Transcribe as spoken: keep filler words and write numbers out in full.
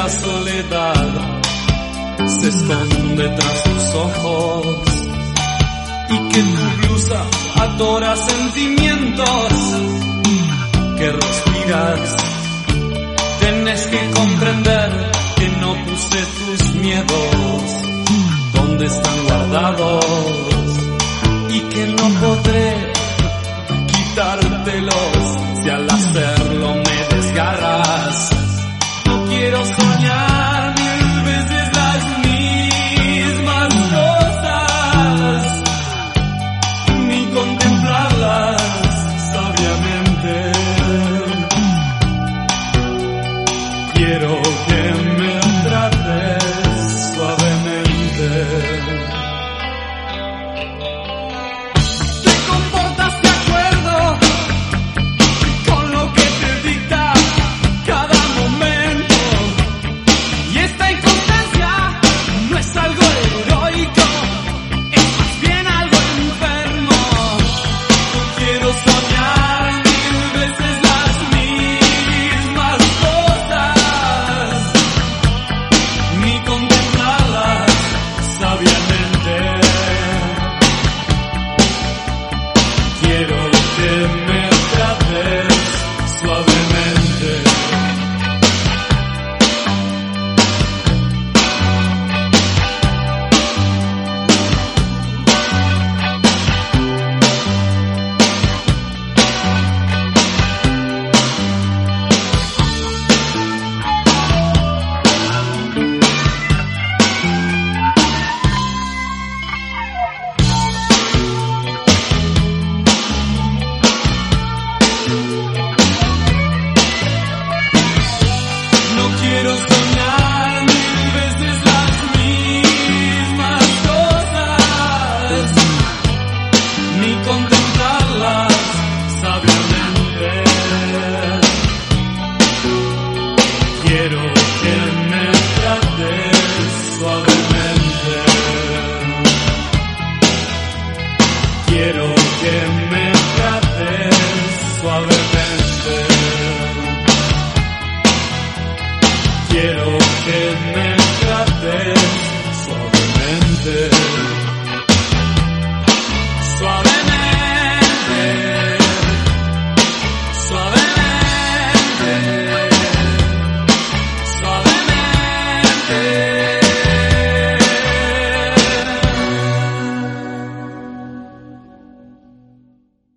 la soledad se esconde tras tus ojos y que tu blusa atora sentimientos que respiras. Tienes que comprender que no puse tus miedos donde están guardados y que no podré quitártelos si al hacerlo me desgarras. No quiero soñar mil veces las mismas cosas, ni contemplarlas sabiamente. Quiero que me trates suavemente. Quiero soñar mil veces las mismas cosas, ni contemplarlas sabiamente. Quiero que me trates suavemente. Quiero que me trates suavemente. Quiero que me trates suavemente.